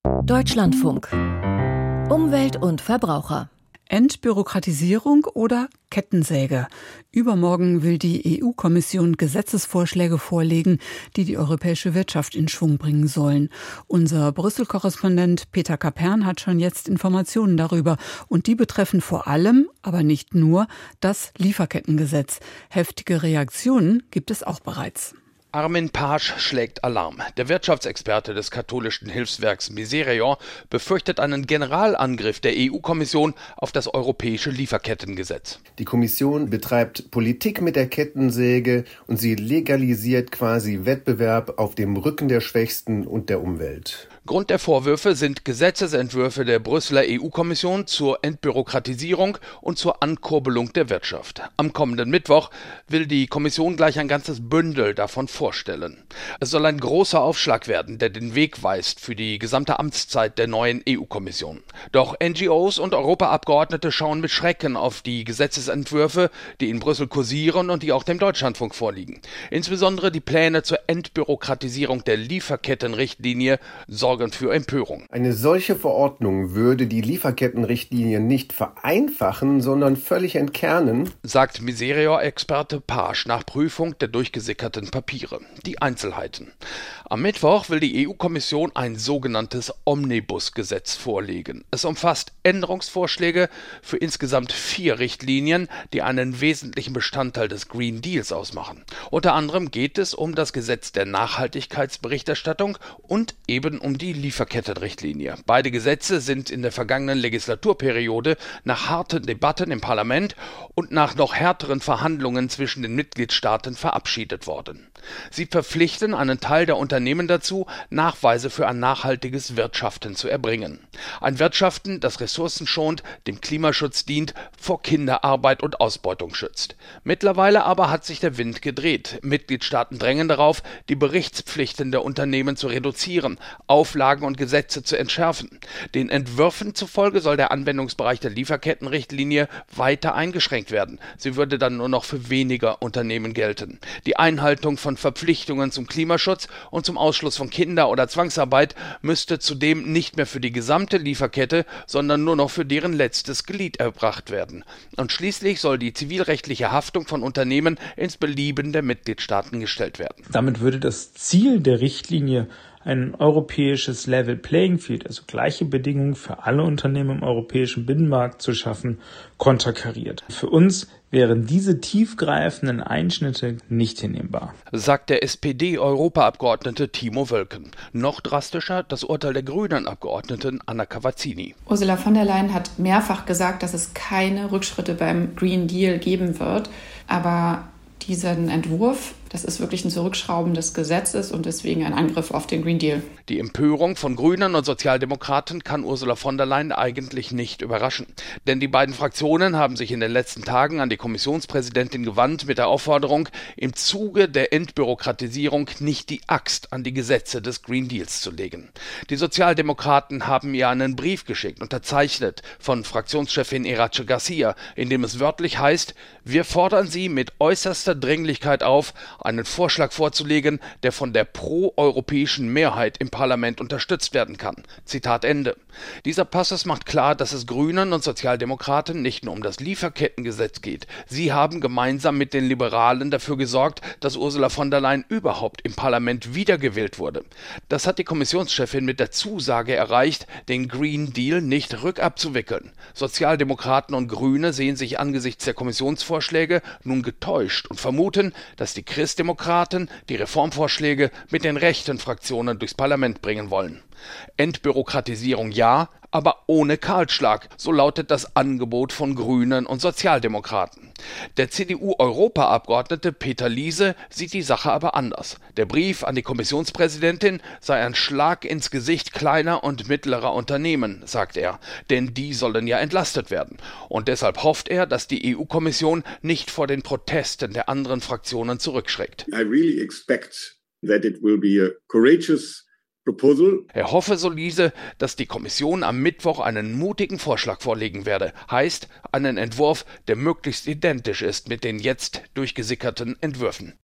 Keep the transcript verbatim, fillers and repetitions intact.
Deutschlandfunk. Umwelt und Verbraucher. Entbürokratisierung oder Kettensäge? Übermorgen will die E U-Kommission Gesetzesvorschläge vorlegen, die die europäische Wirtschaft in Schwung bringen sollen. Unser Brüssel-Korrespondent Peter Kapern hat schon jetzt Informationen darüber. Und die betreffen vor allem, aber nicht nur, das Lieferkettengesetz. Heftige Reaktionen gibt es auch bereits. Armin Paasch schlägt Alarm. Der Wirtschaftsexperte des katholischen Hilfswerks Miserior befürchtet einen Generalangriff der E U-Kommission auf das europäische Lieferkettengesetz. Die Kommission betreibt Politik mit der Kettensäge und sie legalisiert quasi Wettbewerb auf dem Rücken der Schwächsten und der Umwelt. Grund der Vorwürfe sind Gesetzesentwürfe der Brüsseler E U-Kommission zur Entbürokratisierung und zur Ankurbelung der Wirtschaft. Am kommenden Mittwoch will die Kommission gleich ein ganzes Bündel davon vorstellen. Es soll ein großer Aufschlag werden, der den Weg weist für die gesamte Amtszeit der neuen E U-Kommission. Doch N G Os und Europaabgeordnete schauen mit Schrecken auf die Gesetzesentwürfe, die in Brüssel kursieren und die auch dem Deutschlandfunk vorliegen. Insbesondere die Pläne zur Entbürokratisierung der Lieferkettenrichtlinie sorgen für Empörung. Eine solche Verordnung würde die Lieferkettenrichtlinie nicht vereinfachen, sondern völlig entkernen, sagt Miserior-Experte Paasch nach Prüfung der durchgesickerten Papiere. Die Einzelheiten. Am Mittwoch will die E U-Kommission ein sogenanntes Omnibusgesetz vorlegen. Es umfasst Änderungsvorschläge für insgesamt vier Richtlinien, die einen wesentlichen Bestandteil des Green Deals ausmachen. Unter anderem geht es um das Gesetz der Nachhaltigkeitsberichterstattung und eben um die Lieferkettenrichtlinie. Beide Gesetze sind in der vergangenen Legislaturperiode nach harten Debatten im Parlament und nach noch härteren Verhandlungen zwischen den Mitgliedstaaten verabschiedet worden. Sie verpflichten einen Teil der Unternehmen dazu, Nachweise für ein nachhaltiges Wirtschaften zu erbringen. Ein Wirtschaften, das ressourcen schont, dem Klimaschutz dient, vor Kinderarbeit und Ausbeutung schützt. Mittlerweile aber hat sich der Wind gedreht. Mitgliedstaaten drängen darauf, die Berichtspflichten der Unternehmen zu reduzieren, Auflagen und Gesetze zu entschärfen. Den Entwürfen zufolge soll der Anwendungsbereich der Lieferkettenrichtlinie weiter eingeschränkt werden. Sie würde dann nur noch für weniger Unternehmen gelten. Die Einhaltung von Verpflichtungen zum Klimaschutz und zum Ausschluss von Kinder- oder Zwangsarbeit müsste zudem nicht mehr für die gesamte Lieferkette, sondern nur noch für deren letztes Glied erbracht werden. Und schließlich soll die zivilrechtliche Haftung von Unternehmen ins Belieben der Mitgliedstaaten gestellt werden. Damit würde das Ziel der Richtlinie, ein europäisches Level Playing Field, also gleiche Bedingungen für alle Unternehmen im europäischen Binnenmarkt zu schaffen, konterkariert. Für uns wären diese tiefgreifenden Einschnitte nicht hinnehmbar, sagt der S P D-Europaabgeordnete Timo Wölken. Noch drastischer das Urteil der grünen Abgeordneten Anna Cavazzini. Ursula von der Leyen hat mehrfach gesagt, dass es keine Rückschritte beim Green Deal geben wird, aber diesen Entwurf, das ist wirklich ein Zurückschrauben des Gesetzes und deswegen ein Angriff auf den Green Deal. Die Empörung von Grünen und Sozialdemokraten kann Ursula von der Leyen eigentlich nicht überraschen. Denn die beiden Fraktionen haben sich in den letzten Tagen an die Kommissionspräsidentin gewandt mit der Aufforderung, im Zuge der Entbürokratisierung nicht die Axt an die Gesetze des Green Deals zu legen. Die Sozialdemokraten haben ihr einen Brief geschickt, unterzeichnet von Fraktionschefin Iratxe Garcia, in dem es wörtlich heißt: Wir fordern Sie mit äußerster Dringlichkeit auf, einen Vorschlag vorzulegen, der von der pro-europäischen Mehrheit im Parlament unterstützt werden kann. Zitat Ende. Dieser Passus macht klar, dass es Grünen und Sozialdemokraten nicht nur um das Lieferkettengesetz geht. Sie haben gemeinsam mit den Liberalen dafür gesorgt, dass Ursula von der Leyen überhaupt im Parlament wiedergewählt wurde. Das hat die Kommissionschefin mit der Zusage erreicht, den Green Deal nicht rückabzuwickeln. Sozialdemokraten und Grüne sehen sich angesichts der Kommissionsvorschläge nun getäuscht und vermuten, dass die Christdemokraten die Reformvorschläge mit den rechten Fraktionen durchs Parlament bringen wollen. Entbürokratisierung ja, aber ohne Kahlschlag, so lautet das Angebot von Grünen und Sozialdemokraten. Der C D U-Europaabgeordnete Peter Liese sieht die Sache aber anders. Der Brief an die Kommissionspräsidentin sei ein Schlag ins Gesicht kleiner und mittlerer Unternehmen, sagt er, denn die sollen ja entlastet werden. Und deshalb hofft er, dass die E U-Kommission nicht vor den Protesten der anderen Fraktionen zurückschreckt. I really expect that it will be a courageous proposal. Er hoffe, so Liese, dass die Kommission am Mittwoch einen mutigen Vorschlag vorlegen werde. Heißt, einen Entwurf, der möglichst identisch ist mit den jetzt durchgesickerten Entwürfen.